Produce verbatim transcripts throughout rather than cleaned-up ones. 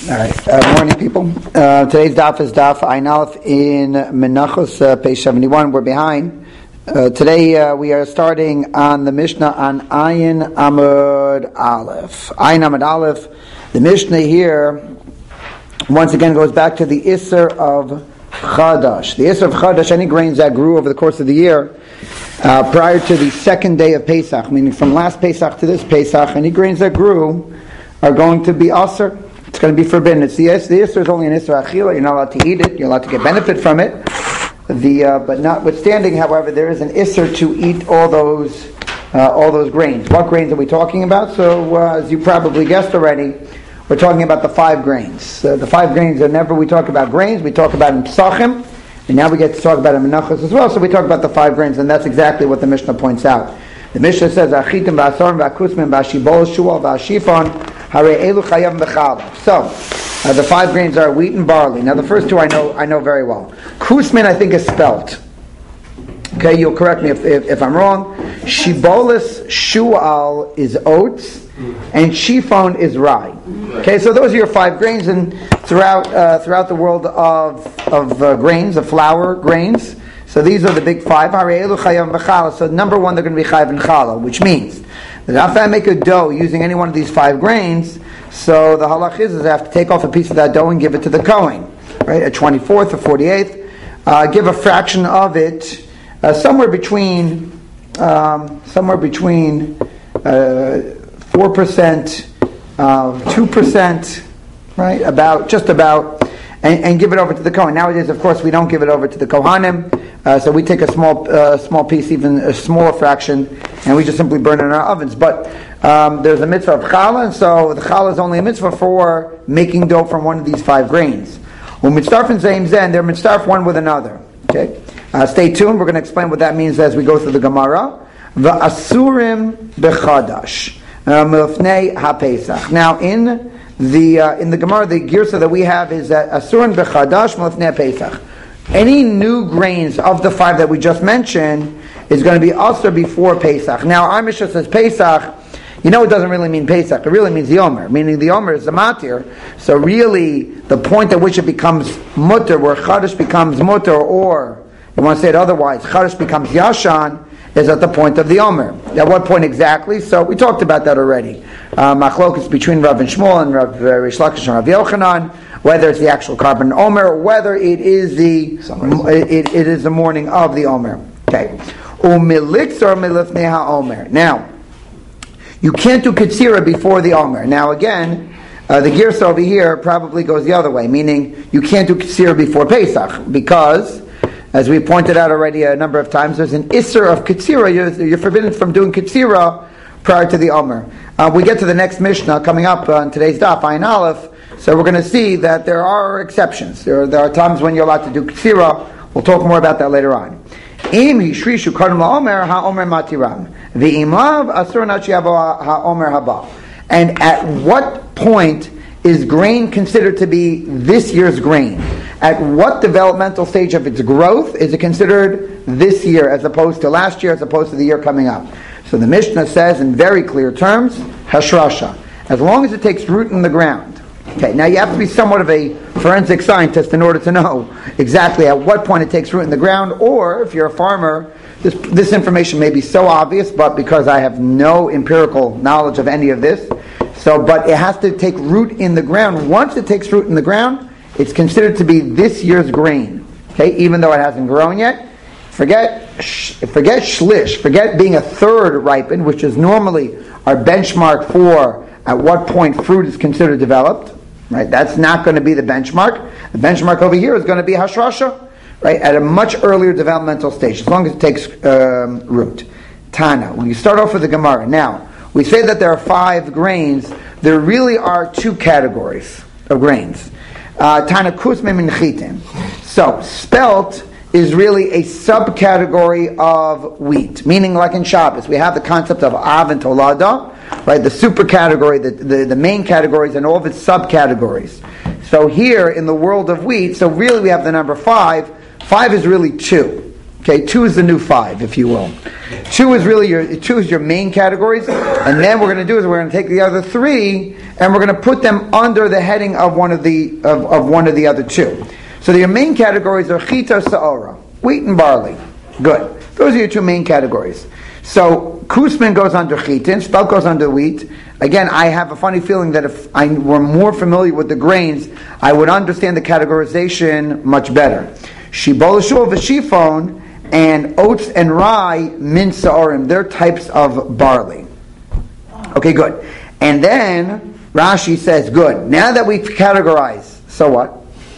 All right. Uh, morning, people. Uh, today's daf is daf Ayin Aleph in Menachos, uh, page seventy-one. We're behind. Uh, today uh, we are starting on the Mishnah on Ayin Amud Aleph. Ayin Amud Aleph. The Mishnah here once again goes back to the Isser of Chadash. The Isser of Chadash, any grains that grew over the course of the year uh, prior to the second day of Pesach, meaning from last Pesach to this Pesach, any grains that grew are going to be Asr. It's going to be forbidden. It's the the Isser is only an Isser Achila. You're not allowed to eat it. You're allowed to get benefit from it. The uh, but notwithstanding, however, there is an Isser to eat all those uh, all those grains. What grains are we talking about? So, uh, as you probably guessed already, we're talking about the five grains. Uh, the five grains. Whenever we talk about grains, we talk about in Pesachim, and now we get to talk about in Menachos as well. So we talk about the five grains, and that's exactly what the Mishnah points out. The Mishnah says, "Achitim v'asorim v'akusmin v'ashibol shual v'ashifon." So, uh, the five grains are wheat and barley. Now, the first two I know I know very well. Kusmin, I think, is spelt. Okay, you'll correct me if, if, if I'm wrong. Shibolis shual is oats, and shifon is rye. Okay, so those are your five grains, and throughout uh, throughout the world of of uh, grains, of flour grains. So these are the big five. So number one, they're going to be chayav and challah, which means that if I make a dough using any one of these five grains, so the halach is, is I have to take off a piece of that dough and give it to the Kohen, right? A twenty-fourth or forty-eighth, uh, give a fraction of it, uh, somewhere between, um, somewhere between uh, four percent, uh, two percent, right? About just about, and, and give it over to the Kohen. Nowadays, of course, we don't give it over to the Kohanim. Uh, so we take a small uh, small piece, even a smaller fraction, and we just simply burn it in our ovens. But um, there's a mitzvah of challah, and so the challah is only a mitzvah for making dough from one of these five grains. When mitzdarf and zaym zen, they're mitzdarf one with another. Okay, uh, stay tuned. We're going to explain what that means as we go through the Gemara. V'asurim bechadash milfnei haPesach. Now in the uh, in the Gemara, the girsa that we have is that asurim bechadash milfnei haPesach. Any new grains of the five that we just mentioned is going to be also before Pesach. Now, our Mishnah says Pesach, you know it doesn't really mean Pesach, it really means the Omer, meaning the Omer is the Matir. So really, the point at which it becomes Mutter, where Chadash becomes Mutter, or, you want to say it otherwise, Chadash becomes Yashan, is at the point of the Omer. At what point exactly? So we talked about that already. Uh, Machlokes between Rav and Shmuel and Rav uh, Rish Lakish and Rav Yochanan, whether it's the actual carbon Omer, or whether it is the it, it is the morning of the Omer. Okay. Umilixar milifnei haOmer. Now, you can't do Ketzira before the Omer. Now again, uh, the Girsa over here probably goes the other way, meaning you can't do Ketzira before Pesach, because, as we pointed out already a number of times, there's an Isser of Ketzira. You're, you're forbidden from doing Ketzira prior to the Omer. Uh, we get to the next Mishnah coming up on today's daf, Ayin Aleph. So we're going to see that there are exceptions. There are, there are times when you're allowed to do Ketzira. We'll talk more about that later on. Im hishrishu kadam la'omer ha'omer matiram v'im lav asur nachi yavo ha'omer haba. And at what point is grain considered to be this year's grain? At what developmental stage of its growth is it considered this year as opposed to last year, as opposed to the year coming up? So the Mishnah says in very clear terms, hashrasha. As long as it takes root in the ground. Okay, now you have to be somewhat of a forensic scientist in order to know exactly at what point it takes root in the ground, or if you're a farmer, this this information may be so obvious, but because I have no empirical knowledge of any of this, so but it has to take root in the ground. Once it takes root in the ground, it's considered to be this year's grain. Okay, even though it hasn't grown yet. Forget forget shlish, forget being a third ripened, which is normally our benchmark for at what point fruit is considered developed. Right, that's not going to be the benchmark. The benchmark over here is going to be hashrasha, right, at a much earlier developmental stage, as long as it takes um, root. Tana, when you start off with the Gemara, now we say that there are five grains. There really are two categories of grains. Uh, Tana kusme min chitim. So spelt is really a subcategory of wheat, meaning like in Shabbos, we have the concept of Av and Tolada, right? The super category, the, the, the main categories, and all of its subcategories. So here in the world of wheat, so really we have the number five. Five is really two. Okay, Okay, two is the new five, if you will. Two is really your two is your main categories, and then what we're going to do is we're going to take the other three and we're going to put them under the heading of one of the of, of one of the other two. So your main categories are chita, saora, wheat and barley. Good. Those are your two main categories. So kusmin goes under chitin, spelt goes under wheat. Again, I have a funny feeling that if I were more familiar with the grains, I would understand the categorization much better. Shibol shul v'shifon and oats and rye min sa'orim. They're types of barley. Okay, good. And then Rashi says, good. Now that we've categorized, so what?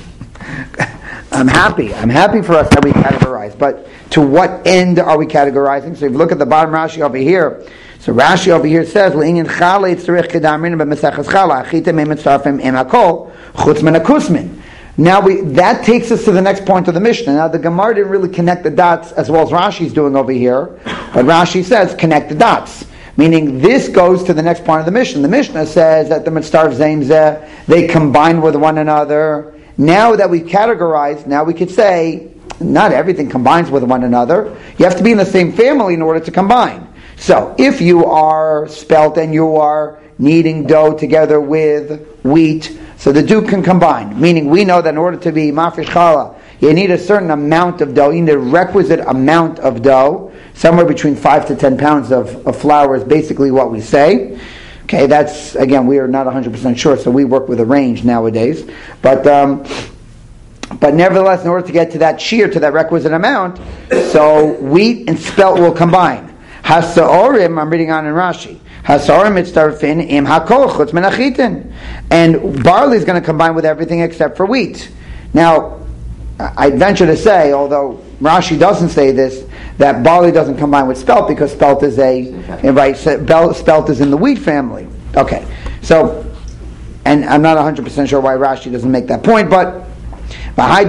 I'm happy. I'm happy for us that we categorize. But to what end are we categorizing? So if you look at the bottom Rashi over here, so Rashi over here says, "Le'inyan chala yitzrich kedamrin b'meseches chala achita meimet sarfim im hakol chutz min hakusmin." Now we that takes us to the next point of the Mishnah. Now the Gemara didn't really connect the dots as well as Rashi's doing over here, but Rashi says connect the dots. Meaning this goes to the next point of the Mishnah. The Mishnah says that the mitzvah zemzeh they combine with one another. Now that we've categorized, now we could say not everything combines with one another. You have to be in the same family in order to combine. So, if you are spelt and you are kneading dough together with wheat, so the two can combine. Meaning, we know that in order to be mafresh challah, you need a certain amount of dough. You need a requisite amount of dough. Somewhere between five to ten pounds of, of flour is basically what we say. Okay, that's, again, we are not one hundred percent sure, so we work with a range nowadays. But... Um, But nevertheless, in order to get to that shear, to that requisite amount, so wheat and spelt will combine. Hasaorim, I'm reading on in Rashi. Hasaorim mitzarfin im hakol chutz min hachitin. And barley is going to combine with everything except for wheat. Now, I'd venture to say, although Rashi doesn't say this, that barley doesn't combine with spelt because spelt is a, right, spelt is in the wheat family. Okay, so, and I'm not one hundred percent sure why Rashi doesn't make that point, but and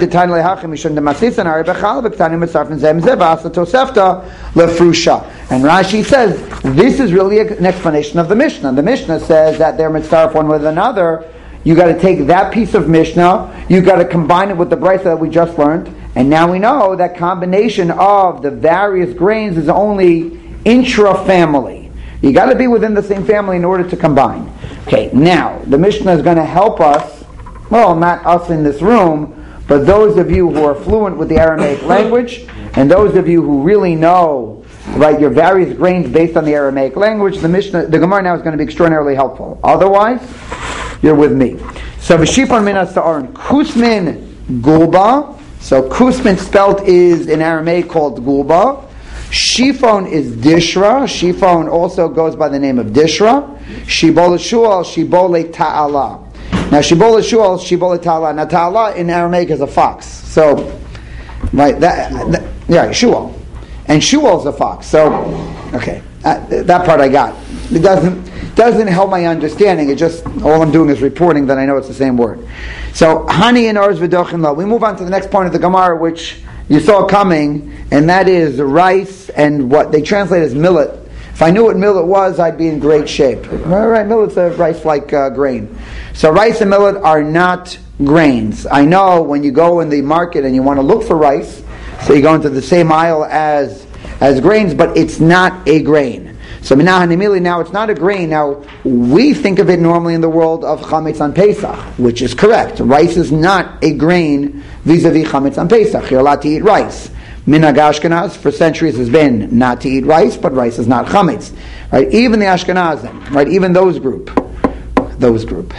Rashi says this is really an explanation of the Mishnah. The Mishnah says that they're mitzaref one with another. You got to take that piece of Mishnah, you got to combine it with the brisa that we just learned, and now we know that combination of the various grains is only intra-family. You got to be within the same family in order to combine. Okay, now the Mishnah is going to help us. Well, not us in this room, but those of you who are fluent with the Aramaic language, and those of you who really know, right, your various grains based on the Aramaic language, the Mishnah, the Gemara now is going to be extraordinarily helpful. Otherwise, you're with me. So, v'shifon min ha'sa'aron, kusmin gulba. So, kusmin spelt is in Aramaic called gulba. Shifon is dishra. Shifon also goes by the name of dishra. Shibole shual, shibole ta'ala. Now, Shibole Shual, Shibole Ta'ala. Now, Ta'ala in Aramaic is a fox. So, right, that, that yeah, Shual. And Shual is a fox. So, okay, uh, that part I got. It doesn't doesn't help my understanding. It just, all I'm doing is reporting that I know it's the same word. So, Hani and Orz V'dochin Lo. We move on to the next point of the Gemara, which you saw coming, and that is rice and what they translate as millet. If I knew what millet was, I'd be in great shape. All right, millet's a rice-like uh, grain. So rice and millet are not grains. I know when you go in the market and you want to look for rice, so you go into the same aisle as as grains, but it's not a grain. So minahanimili, now it's not a grain. Now we think of it normally in the world of chametz on Pesach, which is correct. Rice is not a grain vis-a-vis chametz on Pesach. You're allowed to eat rice. Minhag Ashkenaz for centuries has been not to eat rice, but rice is not chametz. Right? Even the Ashkenazim, right? Even those group, those group,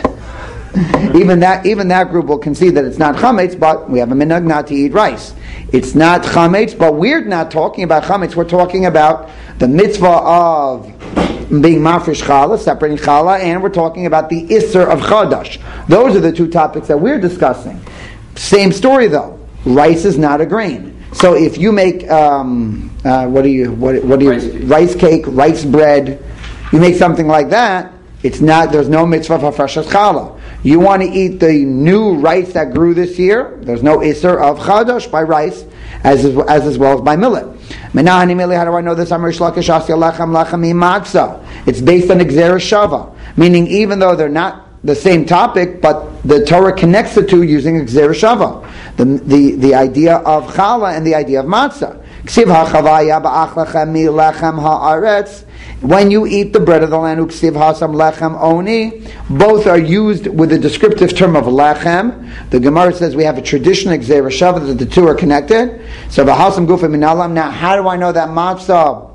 even that, even that group will concede that it's not chametz, but we have a minhag not to eat rice. It's not chametz, but we're not talking about chametz. We're talking about the mitzvah of being mafresh challah, separating challah, and we're talking about the isser of chadash. Those are the two topics that we're discussing. Same story though. Rice is not a grain. So if you make um, uh, what do you what what do you rice cake. rice cake, rice bread, you make something like that, it's not there's no mitzvah for freshas challah. You want to eat the new rice that grew this year, there's no isser of chadash by rice as as as well as by millet. Menahani millet, how do I know this? Amrish lakish asya lachem lachem imatzah. It's based on Gzera Shava, meaning even though they're not the same topic, but the Torah connects the two using Gzera Shava. The, the, the idea of challah and the idea of matzah. When you eat the bread of the land, uksiv hasam lechem oni, both are used with the descriptive term of lechem. The Gemara says we have a traditional gzeira shava that the two are connected. So v'hasam gufa minalam. Now, how do I know that matzah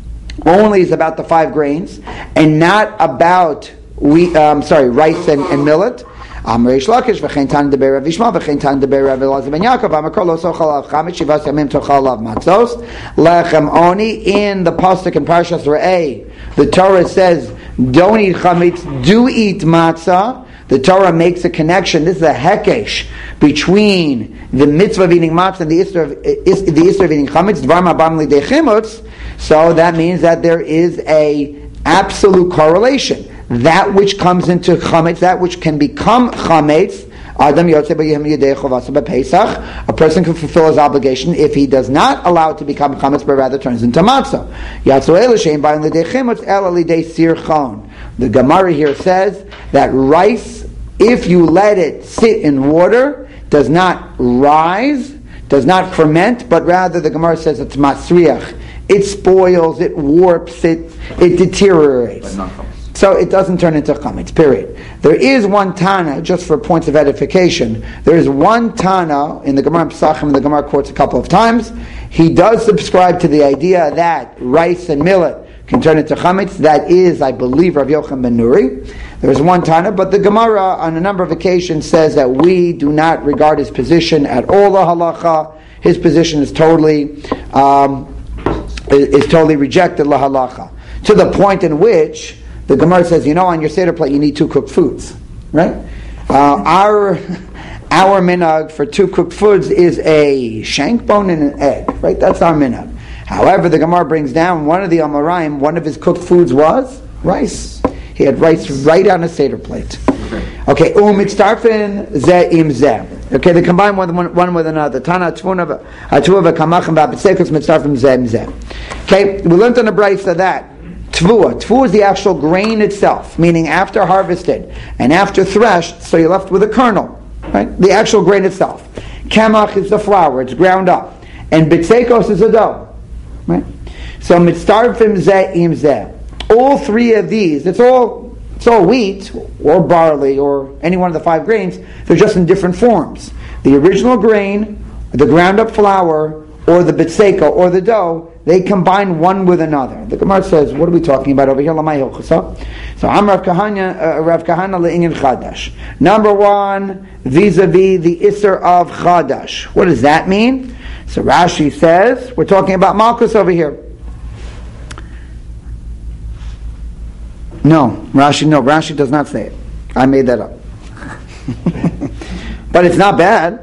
only is about the five grains and not about wheat? Um, sorry, rice and, and millet. Amrish Lakish v'chein tan deber Rav Yishmael v'chein tan deber Rav Elazar ben Yaakov Amakol lo sochal av chametz shivas yamim tochal av matzos lechem oni. In the pasuk in Parshas Re'eh, the Torah says, "Don't eat chametz, do eat matzah." The Torah makes a connection. This is a hekesh between the mitzvah of eating matzah and the issur of, the issur of eating chametz. Dvar ma'abam lidei chimutz. So that means that there is a absolute correlation. That which comes into chametz, that which can become chametz, Adam Yotzei B'Yom Yedei Chovasa B'Pesach, a person can fulfill his obligation if he does not allow it to become chametz, but rather turns into matzah. Yatzu Eila Shein B'Yom Lidei Chimutz Ela Lidei Sir Chon. The Gemara here says that rice, if you let it sit in water, does not rise, does not ferment, but rather the Gemara says it's masriach. It spoils, it warps, it it deteriorates. So it doesn't turn into chametz, period. There is one Tana, just for points of edification, there is one Tana in the Gemara Pesachim, the Gemara quotes a couple of times. He does subscribe to the idea that rice and millet can turn into chametz. That is, I believe, Rav Yochanan ben Nuri. There is one Tana, but the Gemara on a number of occasions says that we do not regard his position at all the halacha. His position is totally um, is totally rejected la halacha, to the point in which the Gemara says, you know, on your Seder plate you need two cooked foods, right? Uh, our our minhag for two cooked foods is a shank bone and an egg, right? That's our minhag. However, the Gemara brings down one of the Amoraim, one of his cooked foods was rice. He had rice right on a Seder plate. Okay, u'mitztarfin zeh im zeh. Okay, they combine one, one, one with another. Tana tvuna v'atuva v'kamachim v'apitzekos mitztarfim zeh im zeh. Okay, we learned on the brayso that Tvua. Tvua is the actual grain itself, meaning after harvested and after threshed, so you're left with a kernel, right? The actual grain itself. Kamach is the flour, it's ground up. And bitsekos is a dough, right? So mitztarfim zeh im zeh. All three of these, it's all it's all wheat or barley or any one of the five grains, they're just in different forms. The original grain, the ground up flour, or the bitseka, or the dough, they combine one with another. The Gemara says, what are we talking about over here? So I'm Rav Kahana, uh, Rav Kahana le'inyan chadash. Number one, vis-a-vis the issur of chadash. What does that mean? So Rashi says, we're talking about malchus over here. No, Rashi, no, Rashi does not say it. I made that up. But it's not bad.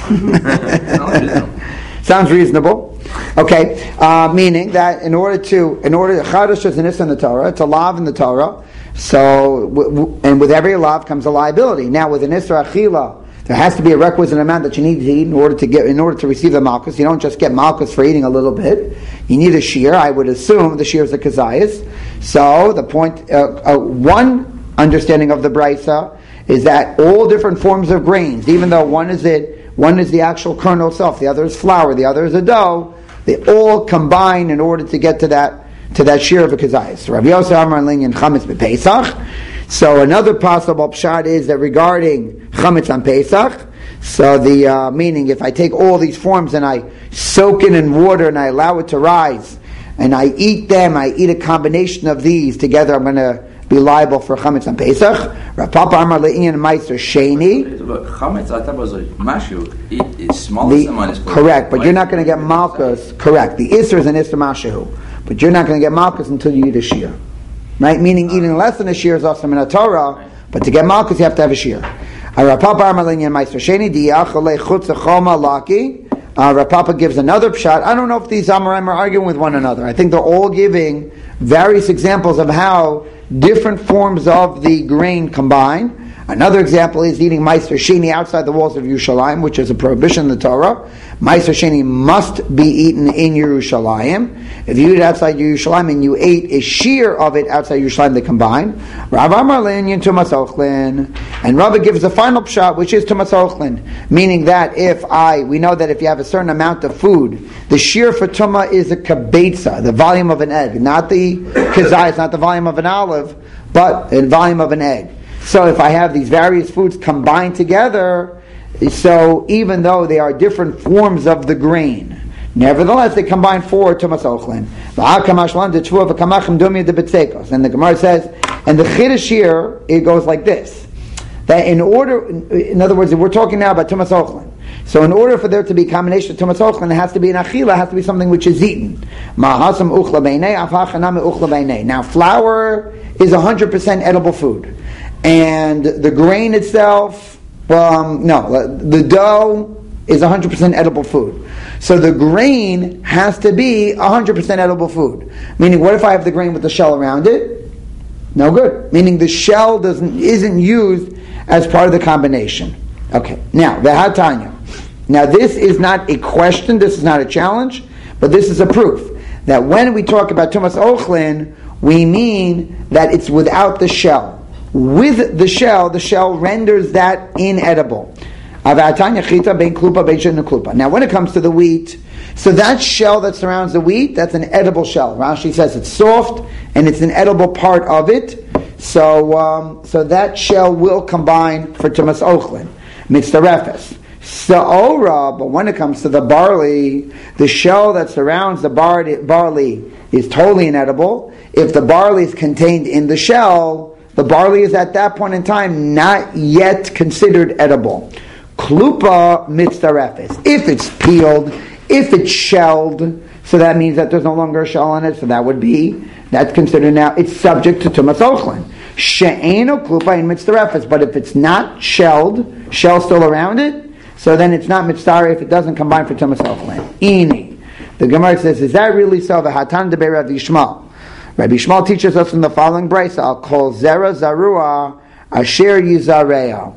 Sounds reasonable. Okay, uh, meaning that in order to, in order, chadash is an issur in the Torah, it's a lav in the Torah, so, w- w- and with every lav comes a liability. Now with an issur achila, there has to be a requisite amount that you need to eat in order to get, in order to receive the malchus. You don't just get malchus for eating a little bit. You need a shear. I would assume the shear is the kazayas. So the point, uh, uh, one understanding of the brayso is that all different forms of grains, even though one is it, one is the actual kernel itself, the other is flour, the other is a dough, they all combine in order to get to that to that shear of a kazayas. Rav Yosef Amar Linyan chametz b'Pesach. So another possible pshat is that regarding chametz on Pesach, so the uh, meaning if I take all these forms and I soak it in water and I allow it to rise, and I eat them, I eat a combination of these together, I'm going to be liable for chametz on Pesach. Rav Papa Amar le'inyan meiser sheni. Chametz I thought was a mashu. It's smaller than mine. Correct, but you're not going to get malchus. Correct. The issur is an issur mashu, but you're not going to get malchus until you eat a shear. Right? Meaning eating less than a shear is also in a Torah, but to get malchus you have to have a shear. Rav Papa Amar le'inyan meiser sheni diachale chutz choma laki. Rav Papa gives another pshat. I don't know if these Amoraim are arguing with one another. I think they're all giving various examples of how different forms of the grain combine. Another example is eating Meiser Sheni outside the walls of Yerushalayim, which is a prohibition in the Torah. Meiser Sheni must be eaten in Yerushalayim. If you eat it outside Yerushalayim and you ate a shear of it outside Yerushalayim, they combine. Rav Amar Linyan Tumas Ochlin. And Rav gives the final pshat, which is Tumas Ochlin, meaning that if I, we know that if you have a certain amount of food, the shear for Tumah is a kabetza, the volume of an egg, not the kazai, not the volume of an olive, but the volume of an egg. So if I have these various foods combined together, so even though they are different forms of the grain, nevertheless they combine for Tumas Ochlin. And the Gemara says, and the Chiddush here, it goes like this, that in order, in other words, we're talking now about Tumas Ochlin. So in order for there to be a combination of Tumas Ochlin, it has to be an achila, it has to be something which is eaten. Now flour is one hundred percent edible food. And the grain itself, um, no, the dough is one hundred percent edible food. So the grain has to be one hundred percent edible food. Meaning, what if I have the grain with the shell around it? No good. Meaning the shell doesn't isn't used as part of the combination. Okay, now, Vehatanya. Now this is not a question, this is not a challenge, but this is a proof that when we talk about Tumas Ochlin, we mean that it's without the shell. With the shell, the shell renders that inedible. Now when it comes to the wheat, so that shell that surrounds the wheat, that's an edible shell. Rashi says it's soft and it's an edible part of it. So um, so that shell will combine for Tumas Ochlin. Mitzarefes. Sa'ora, but when it comes to the barley, the shell that surrounds the bar- barley is totally inedible. If the barley is contained in the shell, the barley is at that point in time not yet considered edible. Klupa mitzarefes. If it's peeled, if it's shelled, so that means that there's no longer a shell on it, so that would be, that's considered now, it's subject to Tumas Ochlin. She'eno klupa in mitzarefes. But if it's not shelled, shell still around it, so then it's not mitzvah if it doesn't combine for Tumas Ochlin. Ini. The Gemara says, is that really so? The Hatan de Rabbi Yishmael. Rabbi Yishmael teaches us in the following brayso, I'll call Zera Zarua Asher Yizarea.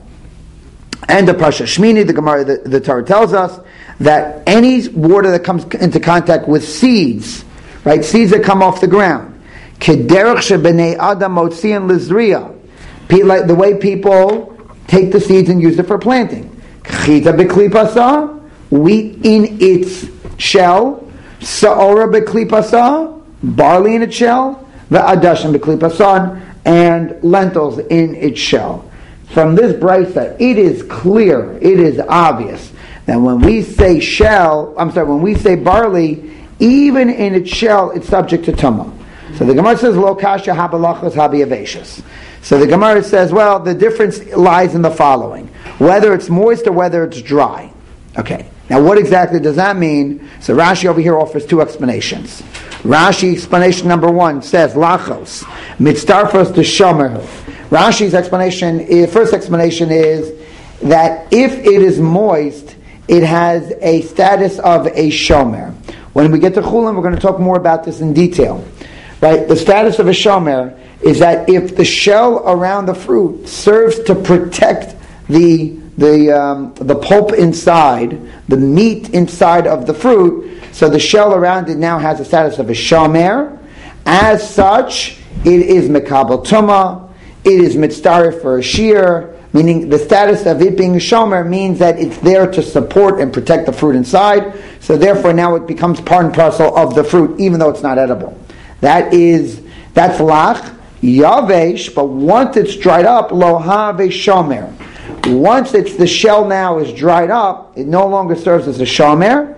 And the Pasha Shmini, the Gemara, the, the Torah tells us that any water that comes into contact with seeds, right, seeds that come off the ground, Kederach Shebnei Adam Motzian Lizriya, the way people take the seeds and use it for planting. Chita beklipasa, wheat in its shell. Sa'ora beklipasa, barley in its shell. Ve'adashim beklipasa, and lentils in its shell. From this brayso, it is clear, it is obvious that when we say shell, I'm sorry, when we say barley, even in its shell, it's subject to tumah. So the Gemara says, Lo kasha habalachos habiyaveshus. So the Gemara says, well, the difference lies in the following. Whether it's moist or whether it's dry. Okay. Now what exactly does that mean? So Rashi over here offers two explanations. Rashi explanation number one says, Lachos, mitzdarfos to shomer. Rashi's explanation, first explanation is that if it is moist, it has a status of a shomer. When we get to Chulin, we're going to talk more about this in detail. Right? The status of a shomer is that if the shell around the fruit serves to protect the the um, the pulp inside, the meat inside of the fruit, so the shell around it now has the status of a shomer. As such, it is mekabel tumah, it is mitzdarif for a shear, meaning the status of it being a shomer means that it's there to support and protect the fruit inside, so therefore now it becomes part and parcel of the fruit, even though it's not edible. That is, that's lach, yavesh, but once it's dried up, lo have shomer. Once it's the shell now is dried up, it no longer serves as a shomer,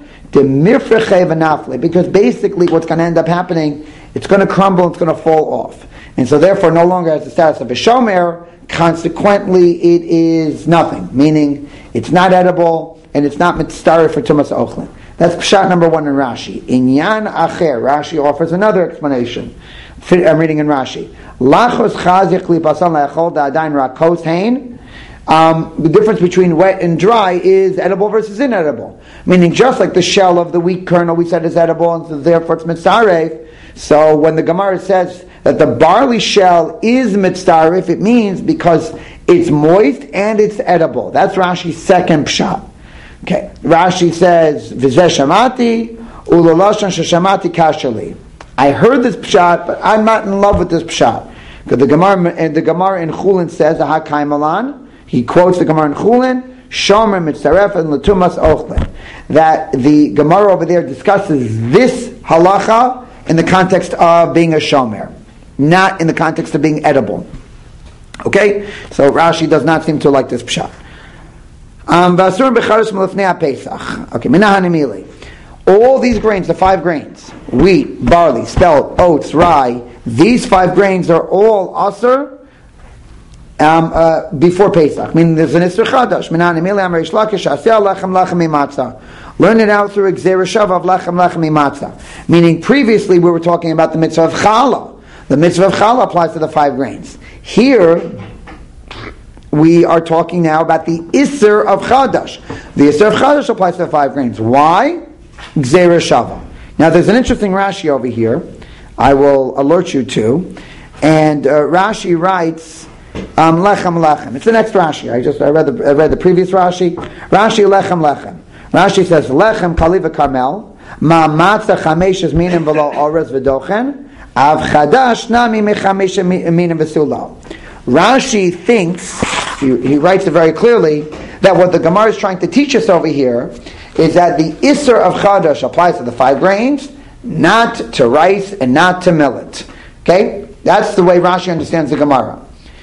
because basically what's going to end up happening, it's going to crumble, it's going to fall off. And so therefore no longer has the status of a shomer, consequently it is nothing, meaning it's not edible, and it's not mitzvah for Tumas Ochlin. That's pshat number one in Rashi. Inyan acher, Rashi offers another explanation. I'm reading in Rashi. Lachos chazik lipasan le'achol da'adain rakos hein. Um, the difference between wet and dry is edible versus inedible. Meaning just like the shell of the wheat kernel we said is edible, and so therefore it's mitzaref. So when the Gemara says that the barley shell is mitzarif, it means because it's moist and it's edible. That's Rashi's second pshat. Okay, Rashi says, V'zeh shamati, u'loloshan sheshamati kashali. I heard this pshat, but I'm not in love with this pshat. Because the Gemara, and the Gemara in Chulin says, Ahakay Malan, he quotes the Gemara in Chulin, Shomer mitzaref and latumas ochlin. That the Gemara over there discusses this halacha in the context of being a shomer, not in the context of being edible. Okay? So Rashi does not seem to like this pshat. Um, okay, minahanimili. All these grains, the five grains, wheat, barley, spelt, oats, rye, these five grains are all asur um, uh, before Pesach. Meaning there's an Isser Chadash. Minahanimili amar Reish Lakish, aseh lechem lechem mimatzah. Learn it out through Gzera Shava of lechem lechem mimatzah. Meaning previously we were talking about the mitzvah of challah. The mitzvah of challah applies to the five grains. Here, we are talking now about the Isser of Chadash. The Isser of Chadash applies to the five grains. Why? Gzera Shava. Now there's an interesting Rashi over here, I will alert you to, and uh, Rashi writes, um, Lechem Lechem. It's the next Rashi. I just I read the I read the previous Rashi. Rashi Lechem Lechem. Rashi says Lechem Kaliva Carmel Ma Matzah Chameshes Minim V'lo Orez V'Dochen Av Chadash Nami Mechamesh Minim V'Sulal. Rashi thinks, he, he writes it very clearly, that what the Gemara is trying to teach us over here is that the Isser of Chadash applies to the five grains, not to rice and not to millet. Okay, that's the way Rashi understands the Gemara.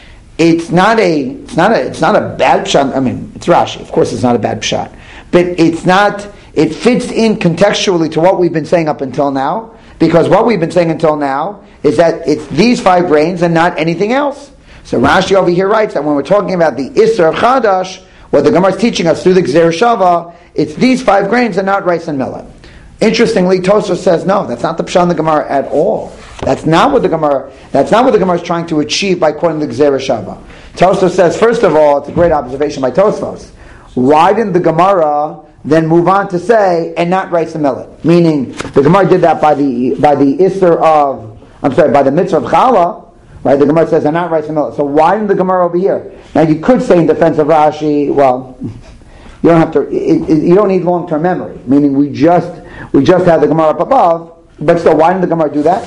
It's not a, it's not a, it's not a bad pshat. I mean, it's Rashi. Of course, it's not a bad pshat, but it's not. It fits in contextually to what we've been saying up until now, because what we've been saying until now is that it's these five grains and not anything else. So Rashi over here writes that when we're talking about the Isser of Chadash, what the Gemara is teaching us through the Gzera Shava, it's these five grains and not rice and millet. Interestingly, Tosfos says no, that's not the pshat in the Gemara at all. That's not what the Gemara. That's not what the Gemara is trying to achieve by quoting the Gzera Shava. Tosfos says, first of all, it's a great observation by Tosfos. Why didn't the Gemara then move on to say and not rice and millet? Meaning the Gemara did that by the by the Isser of I'm sorry by the mitzvah of Challah. Right, the Gemara says, "I'm not rice and millet." So why didn't the Gemara over here? Now you could say in defense of Rashi, well, you don't have to. It, it, you don't need long-term memory. Meaning, we just we just have the Gemara up above, but still, why didn't the Gemara do that?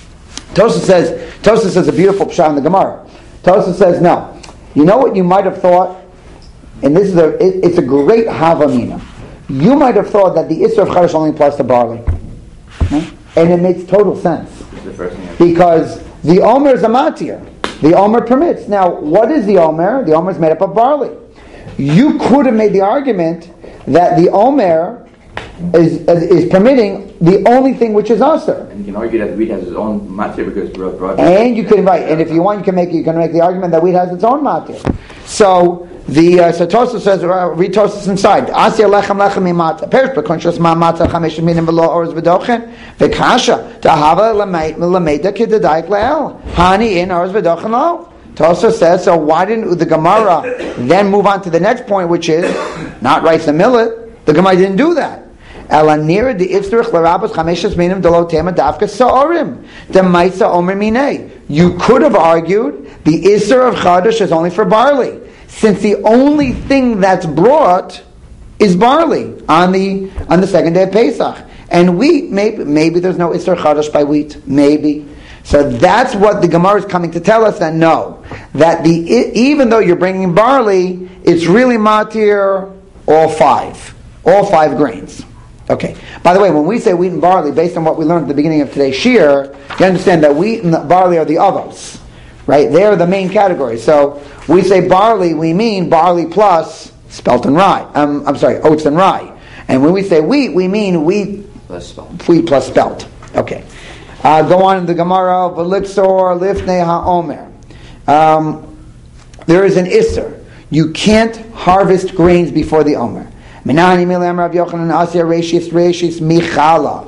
Tosfos says, Tosfos says a beautiful pshat in the Gemara. Tosfos says, no. You know what you might have thought, and this is a it, it's a great havamina. You might have thought that the Isser of Chadash only applies to barley, right? And it makes total sense the first thing because the Omer is a matir. The Omer permits. Now, what is the Omer? The Omer is made up of barley. You could have made the argument that the Omer is is permitting the only thing which is asur. And you can argue that wheat has its own matir because brought brought. And you can right, and if you want, you can make you can make the argument that wheat has its own matir. So the uh, so Tosfos says, uh, read Tosfos inside. Asya lechem lechem imata. Perish b'konshus ma matzah chamesh minim v'lo orz v'dochen v'kasha tahava l'meida k'dedayik le'el hani in orz v'dochen lo. Tosfos says, so why didn't the Gemara then move on to the next point, which is not rice and millet? The Gemara didn't do that. Elanira the itzrich l'rabos chameshes minim d'lo tema dafka sa'orim d'maisa omer minei. You could have argued the Isser of Chadash is only for barley, since the only thing that's brought is barley on the on the second day of Pesach. And wheat, maybe maybe there's no Isser Chadash by wheat, maybe. So that's what the Gemara is coming to tell us, that no, that the even though you're bringing barley, it's really matir all five, all five grains. Okay. By the way, when we say wheat and barley, based on what we learned at the beginning of today's shir, you understand that wheat and barley are the others. Right? They're the main category. So we say barley, we mean barley plus spelt and rye. Um, I'm sorry, oats and rye. And when we say wheat, we mean wheat plus spelt. Wheat plus spelt. Okay. Uh, go on in the Gemara, V'litzor lifnei ha'omer. Um, there is an Isser. You can't harvest grains before the Omer. Minani milam Rav Yochanan asya reishis reishis michala.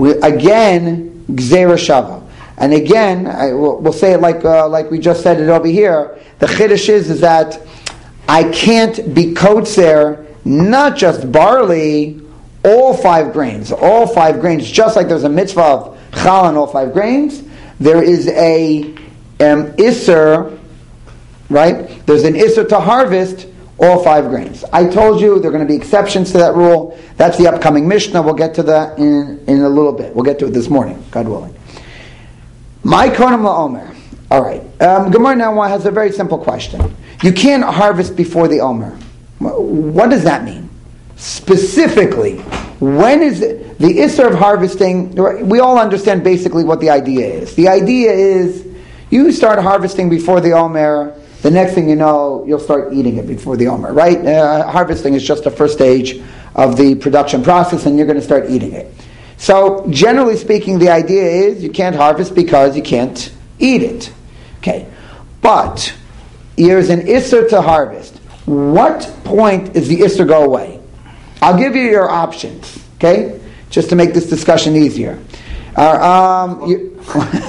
Again, Gzera Shava. And again, I, we'll, we'll say it like uh, like we just said it over here. The chiddush is, is that I can't be kotzer not just barley, all five grains, all five grains. Just like there's a mitzvah of chal on all five grains, there is a um, Isser, right? There's an Isser to harvest all five grains. I told you there are going to be exceptions to that rule. That's the upcoming Mishnah. We'll get to that in, in a little bit. We'll get to it this morning, God willing. My Konim LaOmer. All right. Um, Gemara now has a very simple question. You can't harvest before the Omer. What does that mean? Specifically, when is it, the Isser of harvesting? We all understand basically what the idea is. The idea is you start harvesting before the Omer. The next thing you know, you'll start eating it before the Omer, right? Uh, harvesting is just the first stage of the production process, and you're going to start eating it. So, generally speaking, the idea is you can't harvest because you can't eat it. Okay. But, there's an Isser to harvest. What point does the Isser go away? I'll give you your options, okay? Just to make this discussion easier. Uh, um, you,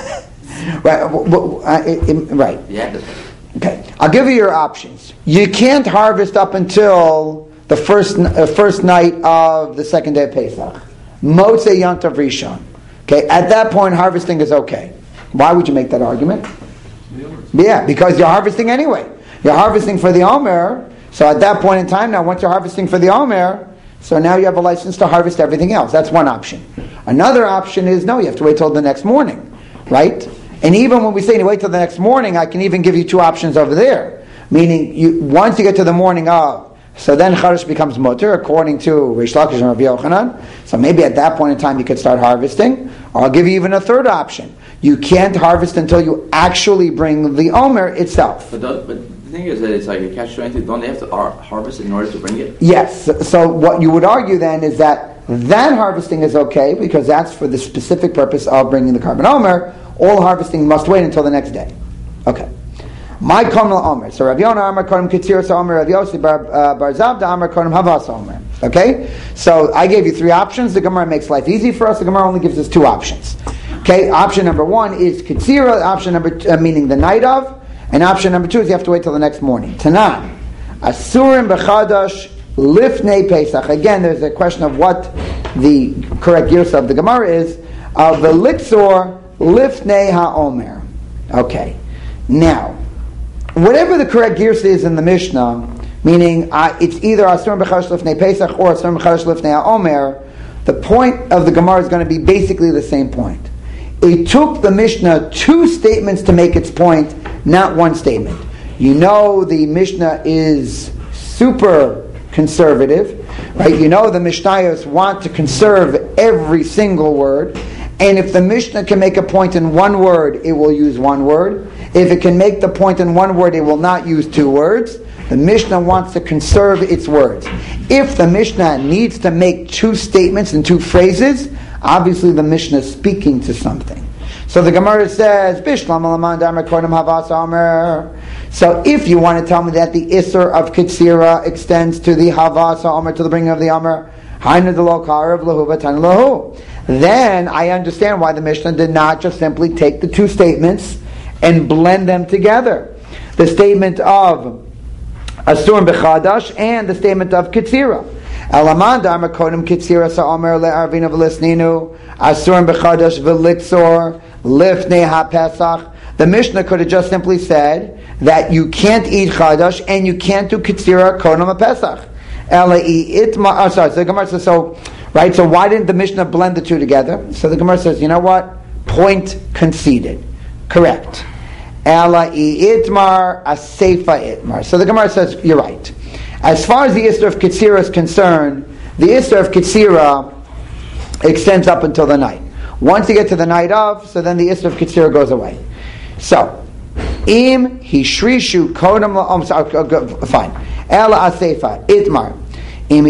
right. right. Yeah. Okay, I'll give you your options. You can't harvest up until the first uh, first night of the second day of Pesach. Motzei Yontav Rishon. Okay, at that point, harvesting is okay. Why would you make that argument? Yeah, because you're harvesting anyway. You're harvesting for the Omer, so at that point in time, now once you're harvesting for the Omer, so now you have a license to harvest everything else. That's one option. Another option is, no, you have to wait till the next morning, right? And even when we say you wait till the next morning, I can even give you two options over there. Meaning, you, once you get to the morning of, so then Chadash becomes mutter, according to Rish Lakish and Rabbi Yochanan. So maybe at that point in time you could start harvesting. Or I'll give you even a third option. You can't harvest until you actually bring the Omer itself. But, the, but the thing is that it's like a catch twenty-two. Don't they have to ar- harvest in order to bring it? Yes. So, so what you would argue then is that that harvesting is okay because that's for the specific purpose of bringing the carbon Omer. All harvesting must wait until the next day. Okay. My Konim LaOmer. So Rav Yonah Amar Konim Ketziras Omer, Rav Yossi Bar Zabda Amar Konim Havas Omer. Okay? So I gave you three options. The Gemara makes life easy for us. The Gemara only gives us two options. Okay? Option number one is Ketzira. Option number two, uh, meaning the night of. And option number two is you have to wait till the next morning. Tanan. Asurim Bechadash Lifnei Pesach. Again, there's a question of what the correct use of the Gemara is. Of the Litzor Lifnei HaOmer. Okay. Now, whatever the correct girsa is in the Mishnah, meaning uh, it's either Asurim B'Chadash Lifnei Pesach or Asurim B'Chadash Lifnei HaOmer, the point of the Gemara is going to be basically the same point. It took the Mishnah two statements to make its point, not one statement. You know the Mishnah is super conservative, right? You know the Mishnayos want to conserve every single word. And if the Mishnah can make a point in one word, it will use one word. If it can make the point in one word, it will not use two words. The Mishnah wants to conserve its words. If the Mishnah needs to make two statements and two phrases, obviously the Mishnah is speaking to something. So the Gemara says, Bishlam alaman damar kodim havas omer. So if you want to tell me that the Isser of Ketzira extends to the havas omer, to the bringing of the omer, hainu de lo karav lahu v'tan lahu, then I understand why the Mishnah did not just simply take the two statements and blend them together. The statement of Asurim B'Chadash and the statement of Ketzira. Elaman da'amar kodim Ketzira sa'omer le'arvina v'lisninu Asurim B'Chadash v'litzor lifnei ha'pesach. The Mishnah could have just simply said that you can't eat Chadash and you can't do Ketzira kodim ha'pesach. Ela'i itma. Oh, sorry. So the Gemara says so. Right, so why didn't the Mishnah blend the two together? So the Gemara says, you know what? Point conceded. Correct. Ela itmar aseifa itmar. So the Gemara says, you're right. As far as the Isser of Ketzira is concerned, the Isser of Ketzira extends up until the night. Once you get to the night of, so then the Isser of Ketzira goes away. So, im hishrishu kodam la, fine. Ela aseifa itmar. All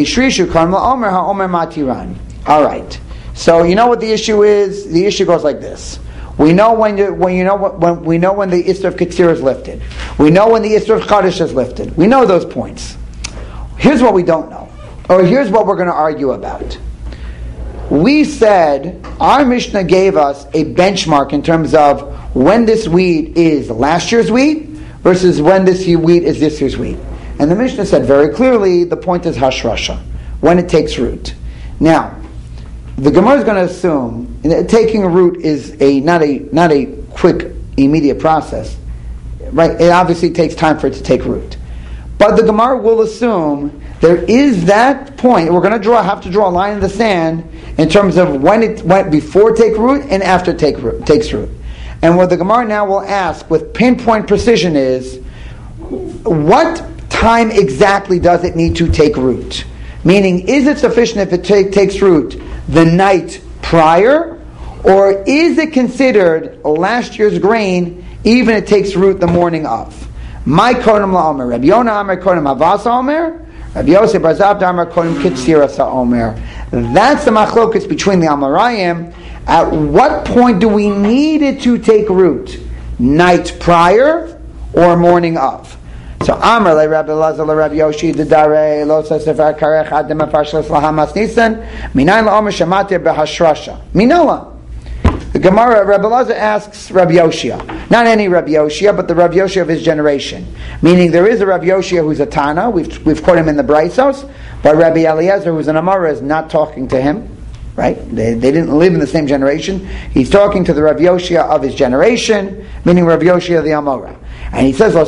right. So you know what the issue is? The issue goes like this. We know when you, when you know when we know when the Isser of Ketzira is lifted. We know when the Isser of Chadash is lifted. We know those points. Here's what we don't know, or here's what we're going to argue about. We said our Mishnah gave us a benchmark in terms of when this wheat is last year's wheat versus when this wheat is this year's wheat. And the Mishnah said very clearly the point is hashrasha, when it takes root. Now, the Gemara is going to assume that taking root is a not a not a quick, immediate process, right? It obviously takes time for it to take root. But the Gemara will assume there is that point. We're going to draw, have to draw a line in the sand in terms of when it went before take root and after take root, takes root. And what the Gemara now will ask with pinpoint precision is, what time exactly does it need to take root? Meaning, is it sufficient if it take, takes root the night prior, or is it considered last year's grain even if it takes root the morning of? My kodem la'omer, Rabbi Yonah Amar kodem avasa omer, Rabbi Yosef bar Zabda Amar kodem kitzirasa omer. That's the machlokus between the Amarayim. At what point do we need it to take root? Night prior or morning of? So Amar le Rabbi Elazar le Rabbi Yoshi d'darei lo sefer karech ad mefarshles lahamas nisan minayin la'omer shemati behashrasha minala. The Gemara, Rabbi Elazar asks Rabbi Yoshia, not any Rabbi Yoshia, but the Rabbi Yoshia of his generation. Meaning there is a Rabbi Yoshia who's a Tana, we've we've quoted him in the Braisos, but Rabbi Eliezer, who's an Amora, is not talking to him, right? They they didn't live in the same generation. He's talking to the Rabbi Yoshia of his generation, meaning Rabbi Yoshia the Amora. And he says,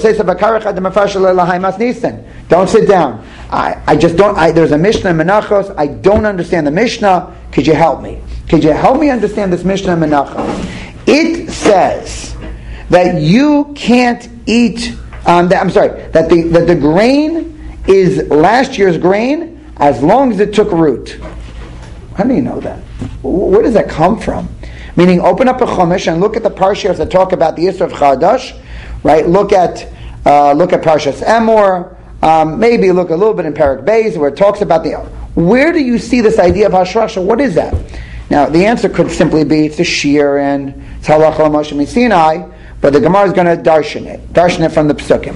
don't sit down. I, I just don't, I, there's a Mishnah in Menachos, I don't understand the Mishnah, could you help me? Could you help me understand this Mishnah in Menachos? It says that you can't eat, um, that, I'm sorry, that the, that the grain is last year's grain as long as it took root. How do you know that? Where does that come from? Meaning, open up a Chumash and look at the parshas that talk about the Yisr of Chadash, right? Look at uh, look at Parshas Emor. Um, maybe look a little bit in Perek Beis where it talks about the. Where do you see this idea of Hashrasha? What is that? Now, the answer could simply be it's a shear and it's Halacha Moshe Sinai, but the Gemara is going to darshan it, darshan it from the Pesukim.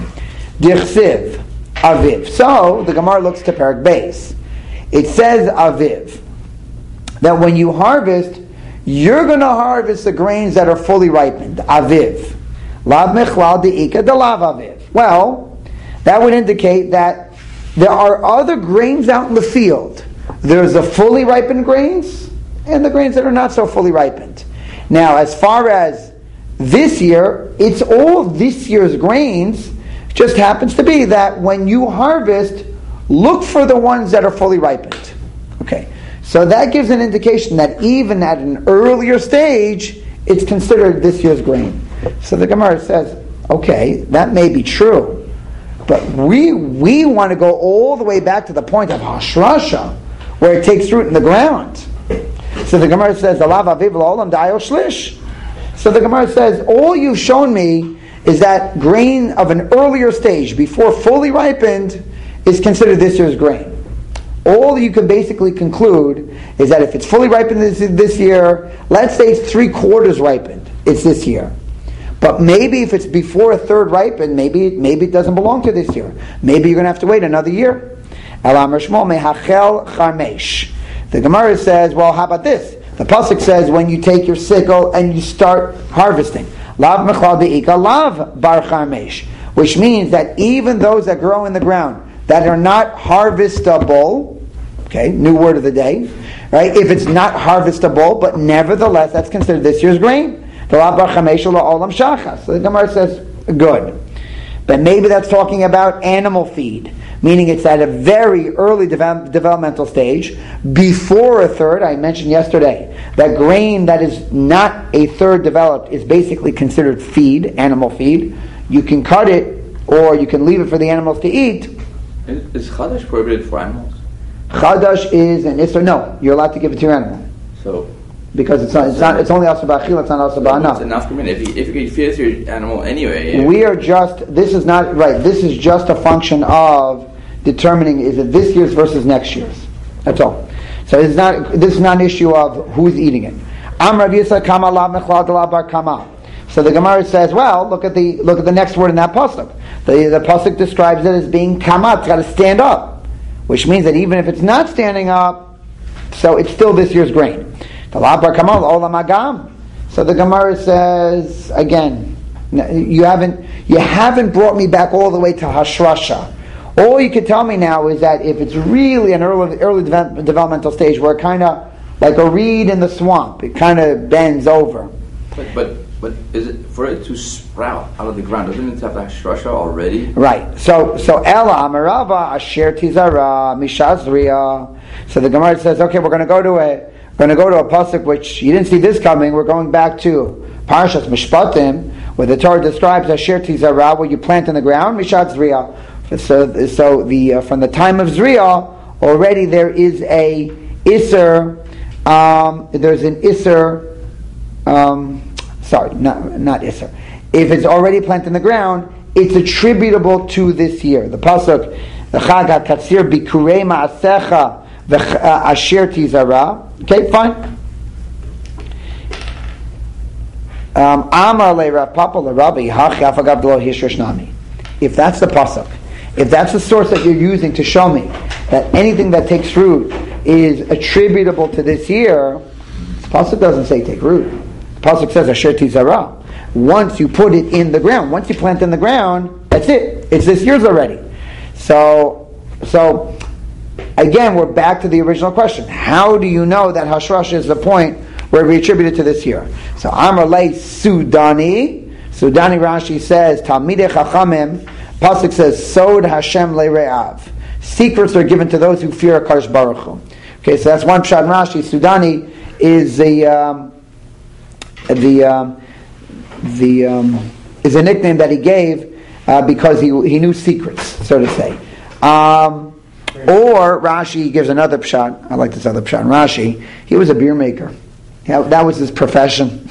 Dichsiv Aviv. So the Gemara looks to Perek Beis. It says Aviv that when you harvest, you're going to harvest the grains that are fully ripened. Aviv. Lav mechlal de'ika de lav aviv. Well, that would indicate that there are other grains out in the field. There's the fully ripened grains and the grains that are not so fully ripened. Now, as far as this year, it's all this year's grains. It just happens to be that when you harvest, look for the ones that are fully ripened. Okay. So that gives an indication that even at an earlier stage, it's considered this year's grain. So the Gemara says, okay, that may be true, but we we want to go all the way back to the point of Hashrasha, where it takes root in the ground. So the Gemara says, Alav aviv la'olam dayo shlish. So the Gemara says, all you've shown me is that grain of an earlier stage, before fully ripened, is considered this year's grain. All you can basically conclude is that if it's fully ripened this, this year, let's say it's three quarters ripened, it's this year. But maybe if it's before a third ripened, maybe maybe it doesn't belong to this year. Maybe you're going to have to wait another year. The Gemara says, well, how about this? The pasuk says when you take your sickle and you start harvesting, lav mechal de'ika lav bar charmesh, which means that even those that grow in the ground that are not harvestable, okay, new word of the day, right? If it's not harvestable, but nevertheless that's considered this year's grain. The lav bar charmesh la'olam shachas. So the Gemara says, good. But maybe that's talking about animal feed, meaning it's at a very early de- developmental stage, before a third. I mentioned yesterday that grain that is not a third developed is basically considered feed, animal feed. You can cut it, or you can leave it for the animals to eat. Is, is chadash prohibited for animals? Chadash is an isser. No, you're allowed to give it to your animal. So, because it's not, it's not, it's only also ba'achil, it's not also ba'anah. It's enough for me. If you, if you can feed it to your animal anyway. Yeah. We are just, this is not, right, this is just a function of determining is it this year's versus next year's. That's all. So it's not, this is not an issue of who's eating it. Am Rav Yisrael kama lav mechlal lav bar kama. So the Gemara says, well, look at the look at the next word in that pasuk. The the pasuk describes it as being kama. It's got to stand up, which means that even if it's not standing up, so it's still this year's grain. The lav bar kama olam agam. So the Gemara says again, you haven't you haven't brought me back all the way to Hashrasha. All you can tell me now is that if it's really an early early de- developmental stage where it kind of like a reed in the swamp, it kind of bends over. But, but But is it for it to sprout out of the ground? Doesn't it have that hashrasha already? Right. So so Ela Amarava Asher Tizara Mishazriya. So the Gemara says, okay, we're going to go to a we're going to go to a pasuk which you didn't see this coming. We're going back to Parashas Mishpatim, where the Torah describes Asher Tizara, where you plant in the ground, Mishazriya. So so the uh, from the time of Zriya already there is a Isser. Um, there's an Isser. Um, Sorry, not not Isser. If it's already planted in the ground, it's attributable to this year. The pasuk, the Chag HaKatzir Bikurei Ma'asecha Asher Tizara. Okay, fine. Amar le Rav Papa le Rabbi Hachi Afagav Delo Hishresh Nami. If that's the pasuk, if that's the source that you're using to show me that anything that takes root is attributable to this year, the pasuk doesn't say take root. Pasuk says Asher Tizara. Once you put it in the ground, once you plant in the ground, that's it. It's this year's already. So, so again, we're back to the original question. How do you know that Hashrash is the point where we attribute it to this year? So Amar Le Sudani. Sudani Rashi says Talmidei Chachamim. Pasuk says Sod Hashem Le Re'av. Secrets are given to those who fear HaKadosh Baruch Hu. Okay, so that's one pshat in Rashi. Sudani is the um, The um, the um, is a nickname that he gave uh, because he he knew secrets, so to say. Um, or Rashi gives another pshat. I like this other pshat. Rashi, he was a beer maker. Yeah, that was his profession.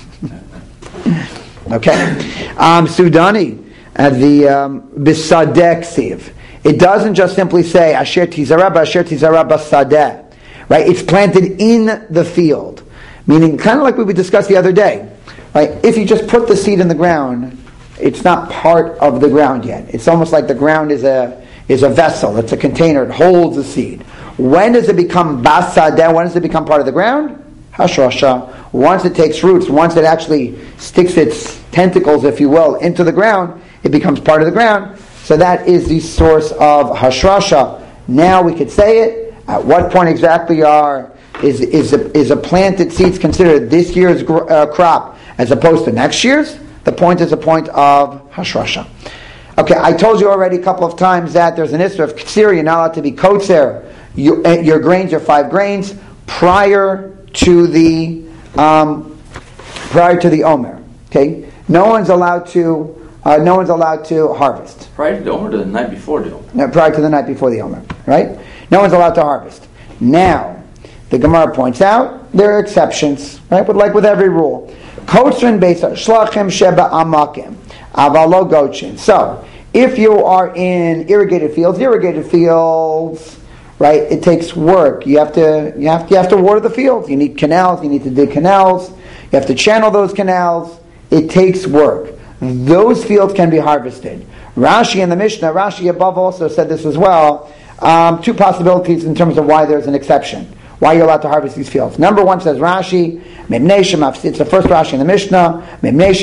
Okay, um, Sudani, uh, the um, bisadek siv. It doesn't just simply say Asher Tizara, Asher Tizara Basadeh, right? It's planted in the field. Meaning, kind of like we discussed the other day, right? If you just put the seed in the ground, it's not part of the ground yet. It's almost like the ground is a is a vessel. It's a container. It holds the seed. When does it become basadeh? When does it become part of the ground? Hashrasha. Once it takes roots, once it actually sticks its tentacles, if you will, into the ground, it becomes part of the ground. So that is the source of hashrasha. Now we could say it. At what point exactly are Is is a, is a planted seeds considered this year's gr- uh, crop as opposed to next year's? The point is a point of hashrasha. Okay, I told you already a couple of times that there's an issue of ktsir. You're not allowed to be kotzer. You, uh, your grains are five grains prior to the um, prior to the omer. Okay, no one's allowed to uh, no one's allowed to harvest prior to the omer, or the night before the omer. No, prior to the night before the omer. Right? No one's allowed to harvest now. The Gemara points out there are exceptions, right? But like with every rule, Kotzrin Beisa Shlachim Sheba Amakim Avalo Gochin. So, if you are in irrigated fields, irrigated fields, right? It takes work. You have to, you have, you have to water the fields. You need canals. You need to dig canals. You have to channel those canals. It takes work. Those fields can be harvested. Rashi in the Mishnah, Rashi above also said this as well. Um, two possibilities in terms of why there's an exception. Why you're allowed to harvest these fields. Number one says Rashi, it's the first Rashi in the Mishnah,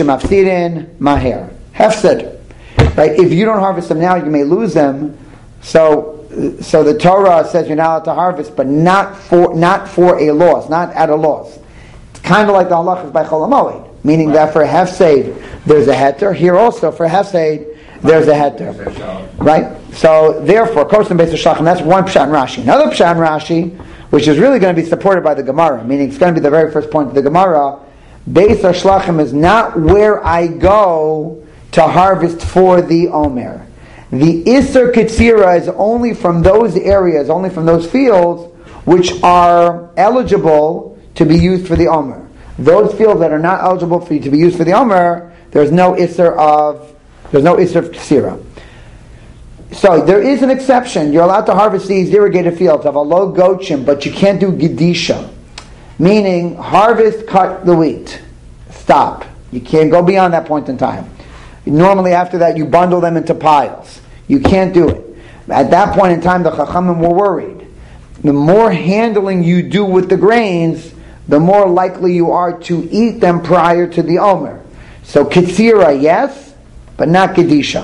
Maher. Hefsed. Right? If you don't harvest them now, you may lose them. So so the Torah says you're not allowed to harvest, but not for not for a loss, not at a loss. It's kind of like the halachas by Chol HaMoed, meaning right. that for Hefsed there's a heter. Here also for Hefsed there's a heter. Right? So therefore, Kosim Beis Shlachim, that's one pshat in Rashi. Another pshat in Rashi, which is really going to be supported by the Gemara, meaning it's going to be the very first point of the Gemara. Beis Shlachim is not where I go to harvest for the Omer. The Isser Ketzira is only from those areas, only from those fields, which are eligible to be used for the Omer. Those fields that are not eligible for you to be used for the Omer, there's no Isser of, there's no Isser of Ketzira. So there is an exception. You're allowed to harvest these irrigated fields of a low gochim, but you can't do gedisha, meaning harvest, cut the wheat, stop. You can't go beyond that point in time. Normally, after that, you bundle them into piles. You can't do it. At that point in time, the Chachamim were worried. The more handling you do with the grains, the more likely you are to eat them prior to the Omer. So Ketzira, yes, but not Kedisha.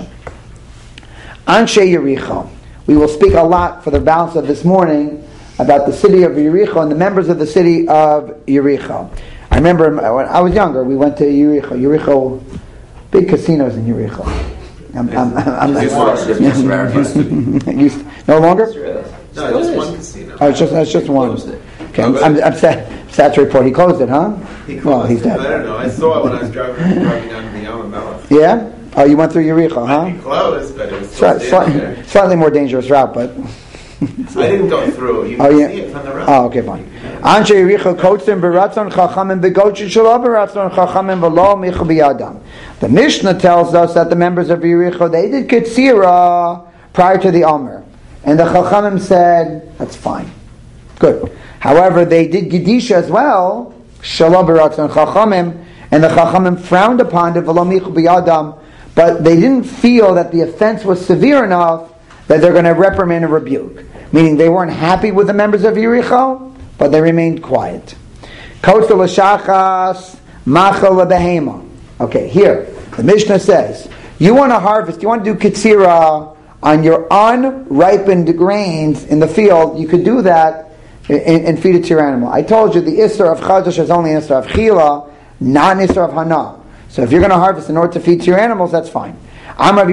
Anshe Yericho. We will speak a lot for the balance of this morning about the city of Yericho and the members of the city of Yericho. I remember when I was younger, we went to Yericho. Yericho, big casinos in Yericho. I'm, I'm, I'm, I'm, used, no longer? No, just one casino. Oh, it's just, it's just one. Okay, I'm, I'm, I'm sad, sad to report he closed it, huh? He closed well, he's it. dead. I don't know. I saw it when I was driving, driving down to the Yom Melech. Yeah? Oh, you went through Yericho, huh? It closed, but it was still Sli- standing sli- there. slightly more dangerous route, but... I didn't go through. You can Oh, yeah. see it from the road. Oh, okay, fine. Anshe Yericho kotzim beratzon chachamim begotzin shelo beratzon chachamim v'lo michu biyadam. The Mishnah tells us that the members of Yericho, they did Ketzira prior to the Omer. And the chachamim said, that's fine. Good. However, they did Gedisha as well, shelo beratzon chachamim, and the chachamim frowned upon it, v'lo michu biyadam, but they didn't feel that the offense was severe enough that they're going to reprimand and rebuke. Meaning they weren't happy with the members of Yericho, but they remained quiet. Okay, here, the Mishnah says, you want to harvest, you want to do Ketzira on your unripened grains in the field, you could do that and, and feed it to your animal. I told you the Isser of Chadash is only Isser of Chila, not Isser of Hana. So if you're going to harvest in order to feed to your animals, that's fine. Um,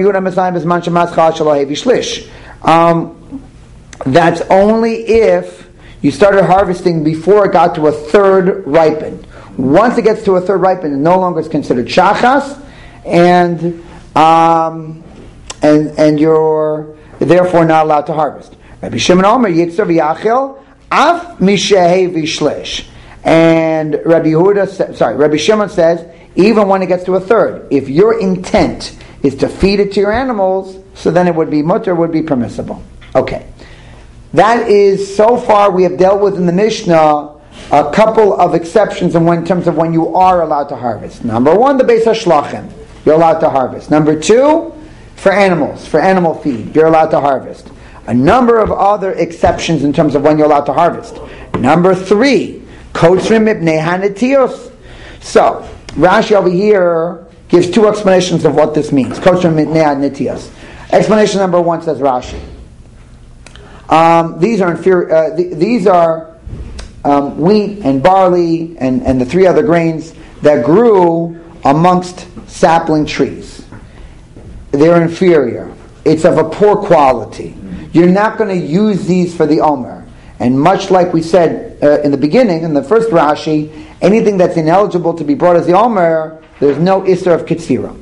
that's only if you started harvesting before it got to a third ripened. Once it gets to a third ripened, it no longer is considered shachas, and um, and and you're therefore not allowed to harvest. Rabbi Shimon Omer Yitzur v'Yachil af mishehe v'shlish, and Rabbi Yehuda, sorry, Rabbi Shimon says even when it gets to a third, if your intent is to feed it to your animals, so then it would be mutter, would be permissible. Okay. That is, so far we have dealt with in the Mishnah a couple of exceptions in, when, in terms of when you are allowed to harvest. Number one, the Beis HaShlachim, you're allowed to harvest. Number two, for animals, for animal feed, you're allowed to harvest. A number of other exceptions in terms of when you're allowed to harvest. Number three, Kotzrim Mipnei Hanetios. So, Rashi over here gives two explanations of what this means. Kotzrim Mipnei Hanetios. Explanation number one says Rashi. Um, these are inferior, uh, th- these are um, wheat and barley and, and the three other grains that grew amongst sapling trees. They're inferior. It's of a poor quality. You're not going to use these for the Omer. And much like we said uh, in the beginning, in the first Rashi, anything that's ineligible to be brought as the Omer, there's no Isser of Ketzira.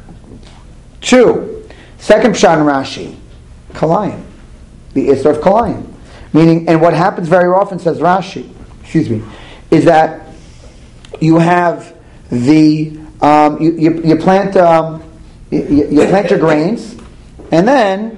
Two, second Pshat in Rashi, Kalayim. The Isser of Kalayim. Meaning, and what happens very often, says Rashi, excuse me, is that you have the, um, you, you, you plant um, you, you plant your grains, and then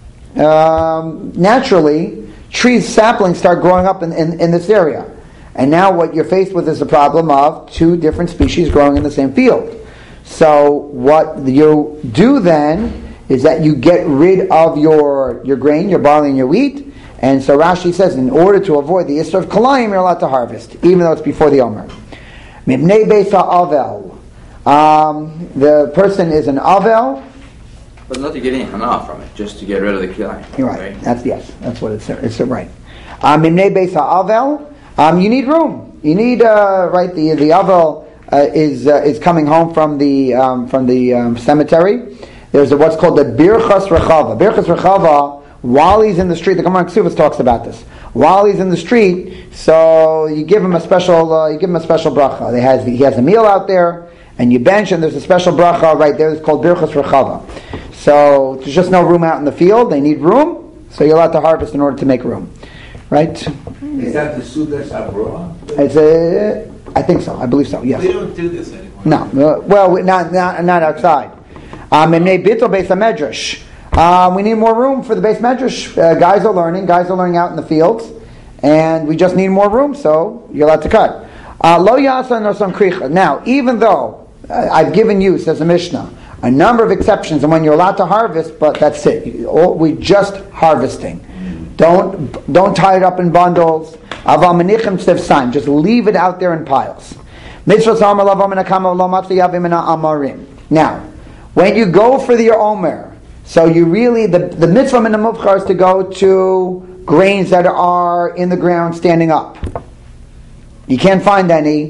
um, naturally, trees, saplings start growing up in, in, in this area. And now what you're faced with is the problem of two different species growing in the same field. So what you do then is that you get rid of your, your grain, your barley and your wheat. And so Rashi says, in order to avoid the Isser of Kalayim, you're allowed to harvest, even though it's before the Omer. Mibnei Beis HaAvel. Um, the person is an Avel. But not to get any hana from it, just to get rid of the Kalayim. You're right. right. That's, yes, that's what it's, it's right. Mibnei Beis HaAvel. Um, you need room. You need, uh, right, the, the Avel uh, is, uh, is coming home from the, um, from the um, cemetery. There's a, what's called the Birchas Rechava. Birchas Rechava, while he's in the street, the Gemara Ksuvas talks about this. While he's in the street, so you give him a special, uh, you give him a special bracha. They has, he has a meal out there, and you bench, and there's a special bracha right there. It's called Birchas Rechava. So there's just no room out in the field. They need room, so you're allowed to harvest in order to make room. Right? Is that the Sudas Avraham? It's a, I think so. I believe so. Yes. We don't do this anymore. No. Uh, well, we- not not not outside. Um, and they bittul beis hamedrash. Um, we need more room for the beis medrash. Uh, guys are learning. Guys are learning out in the fields, and we just need more room. So you're allowed to cut. Uh, Lo yasa no sam kricha. Now, even though uh, I've given you, says the Mishnah, a number of exceptions, and when you're allowed to harvest, but that's it. You- all- We just harvesting. Don't don't tie it up in bundles. Aval menichem sevsaim. Just leave it out there in piles. Mitzvah samar lavam menakama lo matzi yavim mena amarim. Now, when you go for the Omer, so you really, the, the mitzvah in the mufchar is to go to grains that are in the ground standing up. You can't find any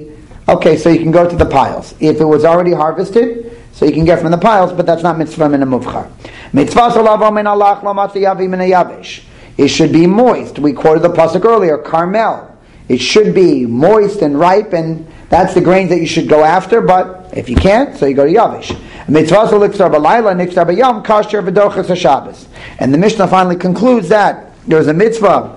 Okay, so you can go to the piles. If it was already harvested, so you can get from the piles, but that's not mitzvah min muvchar. Mitzvah salavo min alach lo matzayavi min yavish. It should be moist. We quoted the pasuk earlier, Carmel. It should be moist and ripe, and that's the grains that you should go after, but if you can't, so you go to Yavish. Mitzvah liksar b'layla, niksar b'yom, kasher v'dochas haShabbos. And the Mishnah finally concludes that there's a mitzvah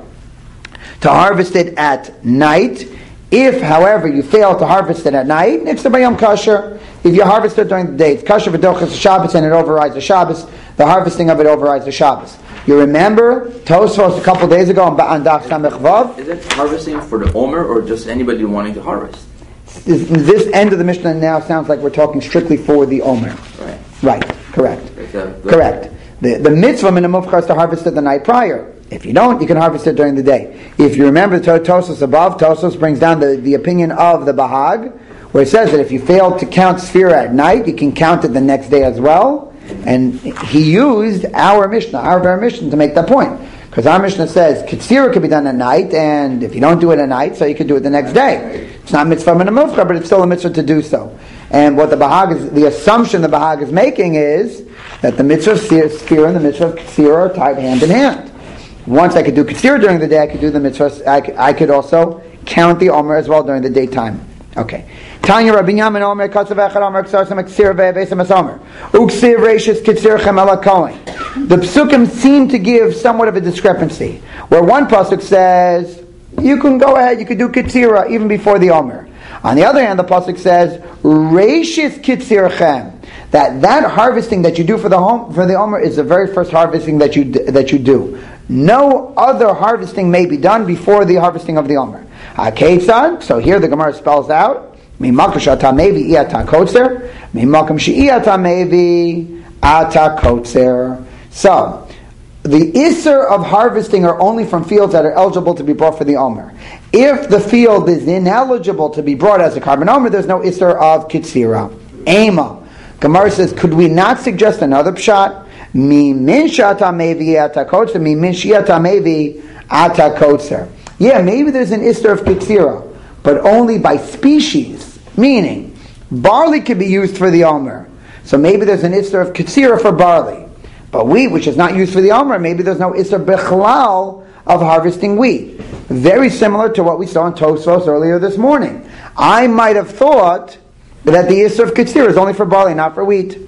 to harvest it at night. If, however, you fail to harvest it at night, niksar b'yom kasher. If you harvest it during the day, it's kasher v'dochas haShabbos, and it overrides the Shabbos. The harvesting of it overrides the Shabbos. You remember Tosfos a couple days ago on Daf Samech Vav? Is it harvesting for the Omer or just anybody wanting to harvest? This, this end of the Mishnah now sounds like we're talking strictly for the Omer. Right. Right. Correct. The, the, correct. The the mitzvah in the mufchar is to harvest it the night prior. If you don't, you can harvest it during the day. If you remember the Tosfos above, Tosfos brings down the, the opinion of the Bahag, where it says that if you fail to count Sfira at night, you can count it the next day as well. And he used our Mishnah, our very Mishnah, to make that point. Because our Mishnah says, Ketzira could be done at night, and if you don't do it at night, so you could do it the next day. It's not mitzvah min mufchar, but it's still a mitzvah to do so. And what the Bahag is, the assumption the Bahag is making is that the mitzvah of Sfira and the mitzvah of Ketzira are tied hand in hand. Once I could do Ketzira during the day, I could do the mitzvah, I could, I could also count the Omer as well during the daytime. Okay. Tanya Rabbi Yamin Omer Katzav Echad Omer Ksarsam Ketzir Ve'Vesam Asomer Uksir Reishis Ketzir Chem Ela Kohen. The psukim seem to give somewhat of a discrepancy, where one pasuk says you can go ahead, you could do Ketzira even before the Omer. On the other hand, the pasuk says Reishis Ketzir Chem, that that harvesting that you do for the home for the Omer is the very first harvesting that you that you do. No other harvesting may be done before the harvesting of the Omer. HaKeitzad, so here the Gemara spells out, Mimakam she'ata mevi i'ata kotzer, Mimakam she'ata mevi ata kotzer. So, the Isser of harvesting are only from fields that are eligible to be brought for the Omer. If the field is ineligible to be brought as a carbon Omer, there's no Isser of Kitzira. Ema. Gemara says, could we not suggest another pshat? Mi min she'ata mevi i'ata kotzer, mi min she'ata mevi ata kotzer. Yeah, maybe there's an Isser of Ketzira, but only by species. Meaning, barley could be used for the Omer. So maybe there's an Isser of Ketzira for barley. But wheat, which is not used for the Omer, maybe there's no Isser Bechlal of harvesting wheat. Very similar to what we saw in Tosfos earlier this morning. I might have thought that the Isser of Ketzira is only for barley, not for wheat.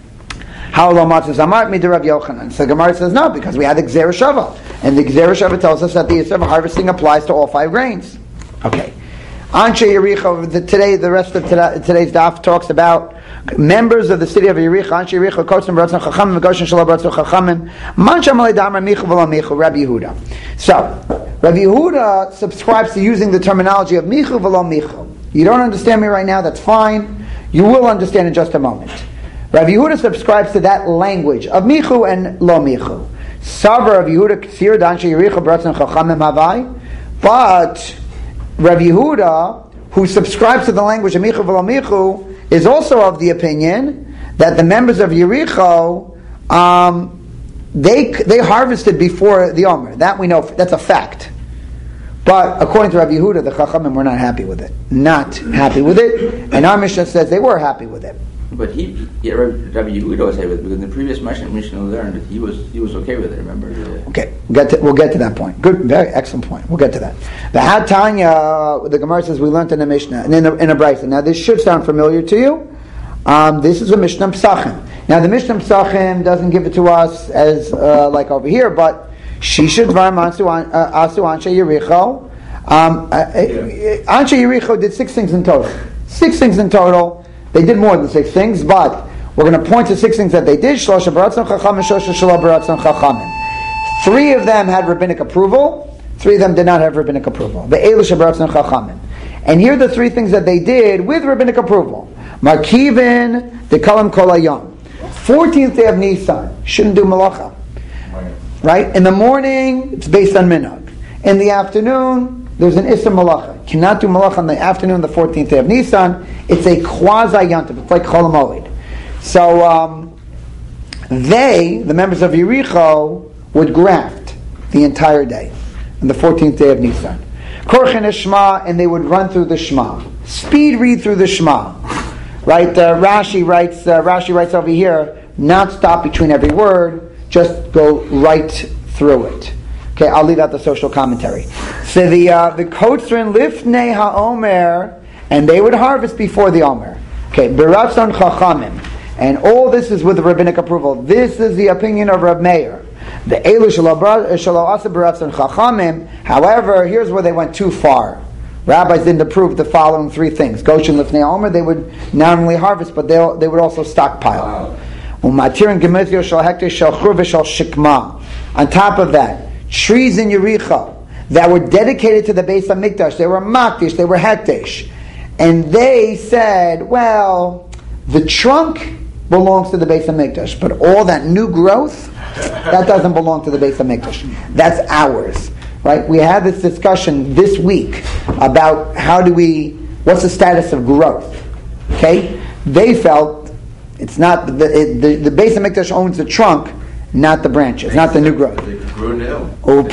How lo matzah zamart mi de Rav Yochanan? So the Gemara says no, because we had the Gzera Shava, and the Gzera Shava tells us that the Yisrael of harvesting applies to all five grains. Okay. Anshe Yericho. The, today, the rest of today, today's daf talks about members of the city of Yericho. Anshe Yericho kotzim baratzon chachamim v'goshen shalom baratzon chachamim. Man shamalei damar michu v'lo michu. Rabbi Yehuda. So, Rabbi Yehuda subscribes to using the terminology of michu v'lo michu. You don't understand me right now? That's fine. You will understand in just a moment. Rabbi Yehuda subscribes to that language of michu and lo michu. Savar of Yehuda Ksir Danshe Yericho Baratzon Chachamim Havai. But Rabbi Yehuda, who subscribes to the language of michu v'lo michu, is also of the opinion that the members of Yericho um, they they harvested before the Omer. That we know, that's a fact. But according to Rabbi Yehuda, the Chachamim were not happy with it. Not happy with it. And our Mishnah says they were happy with it. But he, yeah, Rabbi Yehuda was happy with it, because in the previous Mishnah, Mishnah learned that he was he was okay with it. Remember? Okay, we'll get to, we'll get to that point. Good, very excellent point. We'll get to that. The Had Tanya, the Gemara says we learned in the Mishnah and in a, in a Brisa. Now this should sound familiar to you. Um, this is a Mishnah Pesachim. Now the Mishnah Pesachim doesn't give it to us as uh, like over here, but Shisha Dvarim Asu Anshe Yericho. Um, Anshe Yericho did six things in total. Six things in total. They did more than six things, but we're going to point to six things that they did. Shlosha baratzon chachamim, shlosha shelo baratzon chachamim. Three of them had rabbinic approval. Three of them did not have rabbinic approval. The elusha baratzon chachamim. And here are the three things that they did with rabbinic approval. Markivin the kalam kol hayom. Fourteenth day of Nisan, shouldn't do malacha. Right? In the morning, it's based on minhag. In the afternoon, there's an Issa Malacha. Cannot do Malacha on the afternoon, the fourteenth day of Nisan. It's a quasi yantiv. It's like Chol Hamoed. So um, they, the members of Yericho, would graft the entire day on the fourteenth day of Nisan. Korchen Shema, and they would run through the Shema. Speed read through the Shema. Right? Uh, Rashi writes. Uh, Rashi writes over here. Not stop between every word. Just go right through it. Okay, I'll leave out the social commentary. So the uh, the Kotzrin Lifnei HaOmer, and they would harvest before the Omer. Okay, Beratzon Chachamim, and all this is with the rabbinic approval. This is the opinion of Reb Meir. The Elu Shalo Asa Beratzon Chachamim. However, here's where they went too far. Rabbis didn't approve the following three things. Goshen Lifnei Omer, they would not only harvest, but they they would also stockpile. Umatirin Gemizio Shal Hektish Shal Chur Shal Shikma. On top of that, trees in Yericho that were dedicated to the Beis HaMikdash, they were Makdish, they were Hektish. And they said, well, the trunk belongs to the Beis HaMikdash, but all that new growth, that doesn't belong to the Beis HaMikdash. That's ours. Right? We had this discussion this week about how do we, what's the status of growth? Okay? They felt it's not, the, it, the, the Beis HaMikdash owns the trunk, not the branches, not the new growth. They grew new.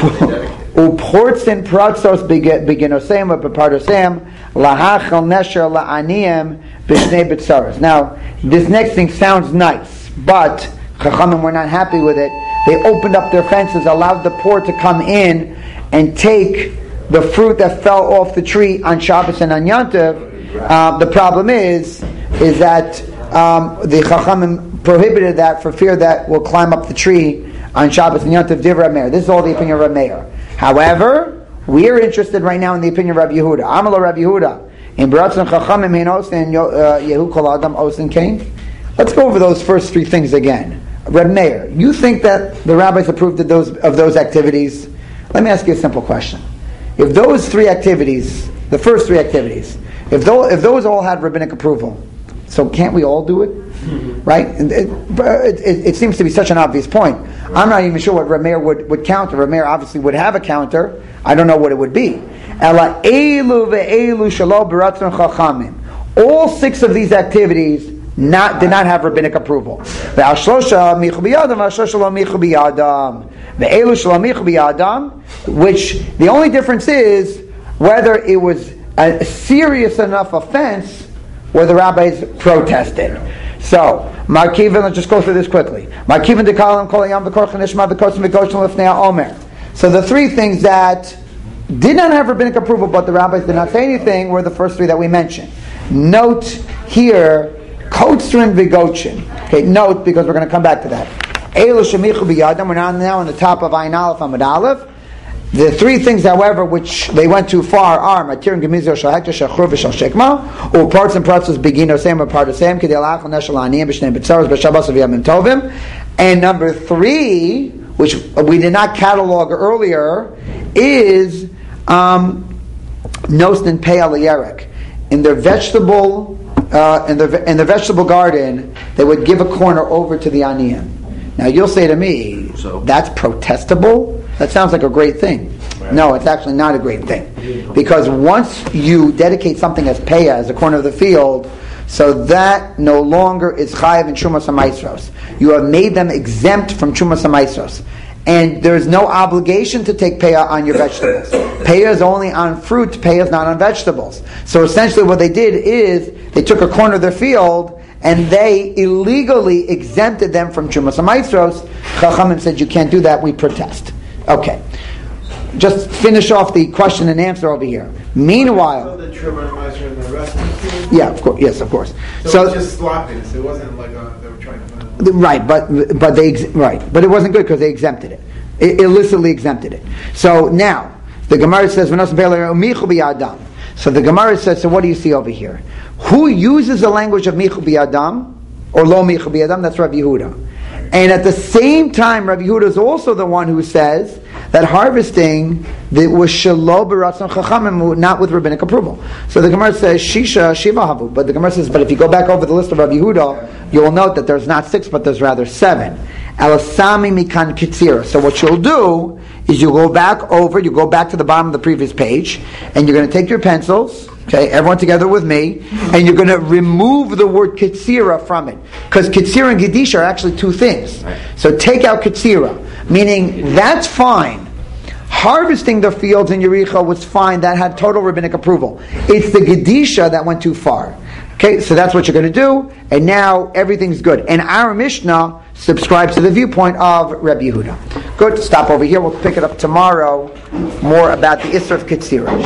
Uports and pratzos beginosem or bepartosem lahachal nesher la'aniyim b'shnei b'tzaros. Now, this next thing sounds nice, but Chachamim were not happy with it. They opened up their fences, allowed the poor to come in and take the fruit that fell off the tree on Shabbos and on Yom Tov. Uh, the problem is, is that um, the Chachamim prohibited that for fear that will climb up the tree on Shabbos and Yom Tov. Divrei Meir. This is all the opinion of Reb Meir. However, we are interested right now in the opinion of Rabbi Yehuda. Amalo Rabbi Yehuda. In Beratzon Chachamim Hinos and Yehu Kol Adam Osin Kain. Let's go over those first three things again. Reb Meir, you think that the rabbis approved of those of those activities? Let me ask you a simple question. If those three activities, the first three activities, if those, if those all had rabbinic approval, so can't we all do it? Mm-hmm. Right? It, it, it, it seems to be such an obvious point. I'm not even sure what Reb Meir would, would counter. Reb Meir obviously would have a counter. I don't know what it would be. Ela elu ve'elu shelo beratzon chachamim. All six of these activities not did not have rabbinic approval. Ve'al shlosha michu b'yadam, ve'al shlosha lo michu b'yadam. Ve'elu shelo michu b'yadam, which the only difference is whether it was a serious enough offense where the rabbis protested. So, Markivin, let's just go through this quickly. Markivin dekalim kol yam v'korchen nishma v'kotzim v'koshen lefnei ha'omer. So the three things that did not have rabbinic approval, but the rabbis did not say anything, were the first three that we mentioned. Note here, kotzrin v'gochin. Okay, note, because we're going to come back to that. Eilu shemichu b'yadam, we're now on the top of Ayin Aleph Amud Aleph. The three things, however, which they went too far are Matir and Gemizio Shal Hektish Shal Chur V'Shal Shekma, or parts and parts of Begino Same or part of Same, Kedei Lachal Neshal Aniyim B'Shnei B'Tzaros B'Shabbos V'Yamim Tovim. And number three, which we did not catalog earlier, is um, Nosnin Pei Al Yerek. In their vegetable, uh, in their in the vegetable garden, they would give a corner over to the Aniyim. Now you'll say to me, so, that's protestable? That sounds like a great thing. Right. No, it's actually not a great thing. Because once you dedicate something as Peah, as a corner of the field, so that no longer is Chayav in Trumas HaMaisros. You have made them exempt from Trumas HaMaisros. And there is no obligation to take Peah on your vegetables. Peah is only on fruit, Peah is not on vegetables. So essentially what they did is, they took a corner of their field, and they illegally exempted them from Trumas HaMaisros. Chachamim said, you can't do that, we protest. Okay. Just finish off the question and answer over here. Meanwhile... So the Trumas HaMaisros and the rest of the Yeah, of course. Yes, of course. So, so it was just sloppiness. It wasn't like a, they were trying to... Right, but but they right, but it wasn't good because they exempted it. it, illicitly exempted it. So now the Gemara says, so the Gemara says, so what do you see over here? Who uses the language of michu b'yadam or lo michu b'yadam? That's Rabbi Yehuda. And at the same time, Rabbi Yehuda is also the one who says that harvesting that was shelo b'ratzon chachamim, not with rabbinic approval. So the Gemara says shisha shiva havu, but the Gemara says, but if you go back over the list of Rabbi Yehuda, you will note that there's not six, but there's rather seven. Alasami mikan kitzira. So what you'll do is you go back over, you go back to the bottom of the previous page, and you're going to take your pencils. Okay, everyone together with me, and you're going to remove the word kitzira from it, because kitzira and gedisha are actually two things. Right. So take out kitzira, meaning that's fine. Harvesting the fields in Yericho was fine. That had total rabbinic approval. It's the Gedisha that went too far. Okay, so that's what you're going to do, and now everything's good. And our Mishnah subscribes to the viewpoint of Rabbi Yehuda. Good, stop over here. We'll pick it up tomorrow. More about the Isser of Ketzira.